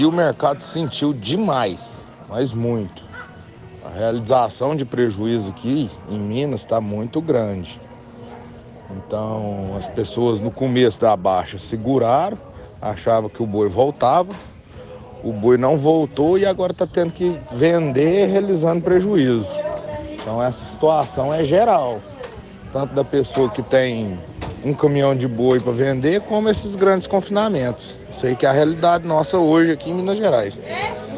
E o mercado sentiu demais, mas muito. A realização de prejuízo aqui em Minas está muito grande. Então, as pessoas no começo da baixa seguraram, achavam que o boi voltava, o boi não voltou e agora está tendo que vender realizando prejuízo. Então, essa situação é geral, tanto da pessoa que tem um caminhão de boi para vender, como esses grandes confinamentos. Isso aí que é a realidade nossa hoje aqui em Minas Gerais.